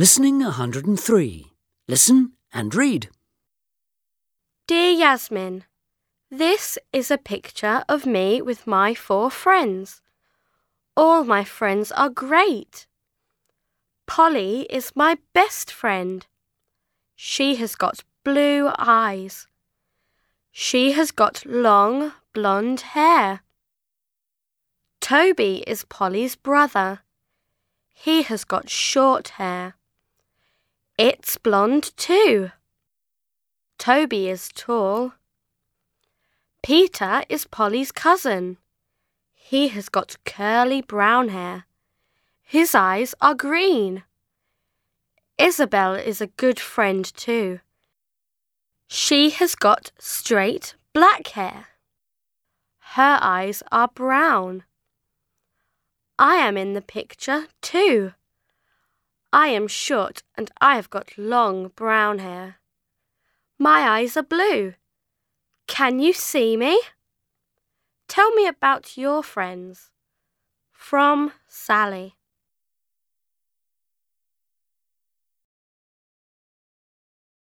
Listening 103. Listen and read. Dear Yasmin, this is a picture of me with my 4 friends. All my friends are great. Polly is my best friend. She has got blue eyes. She has got long blonde hair. Toby is Polly's brother. He has got short hair. It's blonde too. Toby is tall. Peter is Polly's cousin. He has got curly brown hair. His eyes are green. Isabel is a good friend too. She has got straight black hair. Her eyes are brown. I am in the picture too. I am short and I have got long brown hair. My eyes are blue. Can you see me? Tell me about your friends. From Sally.